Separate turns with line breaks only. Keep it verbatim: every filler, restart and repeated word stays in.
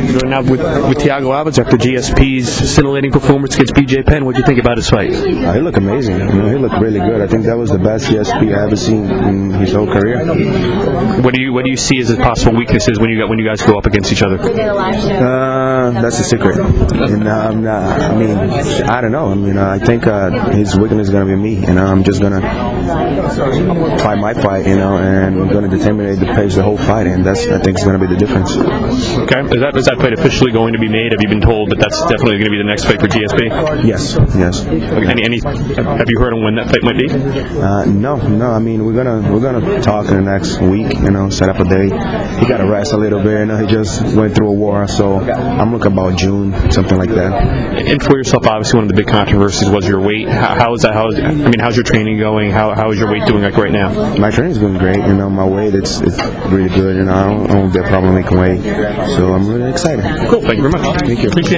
you know, now with, with Thiago Alves after G S P's scintillating performance against B J Penn. What do you think about his fight?
Uh, he looked amazing. You know, he looked really good. I think that was the best G S P I ever seen in his whole career.
What do you what do you see as his possible weaknesses when you got when you guys go up against each other?
Uh, that's a secret. And uh, I'm not, I mean, I don't know. I mean, uh, I think uh, his weakness is gonna be me. You know, I'm just gonna fight my fight. You know, and I'm gonna determine the pace the whole fight, and that's I think is gonna be the difference.
Okay, is that is that fight officially going to be made? Have you been told that that's definitely going to be the next fight for G S P?
Yes, yes.
Okay, any, any, have you heard on when that fight might be?
Uh, no, no. I mean, we're gonna we're gonna talk in the next week. You know, set up a day. He got to rest a little bit. You know, he just went through a war, so I'm looking about June, something like that.
And for yourself, obviously, one of the big controversies was your weight. How, how is that? How is, I mean, how's your training going? How how is your weight doing like right now?
My training's going great. You know, my weight it's it's really good. You know, I don't, I don't get a problem making weight, so I'm really excited.
Cool. Thank you very much.
Thank you.
Appreciate it.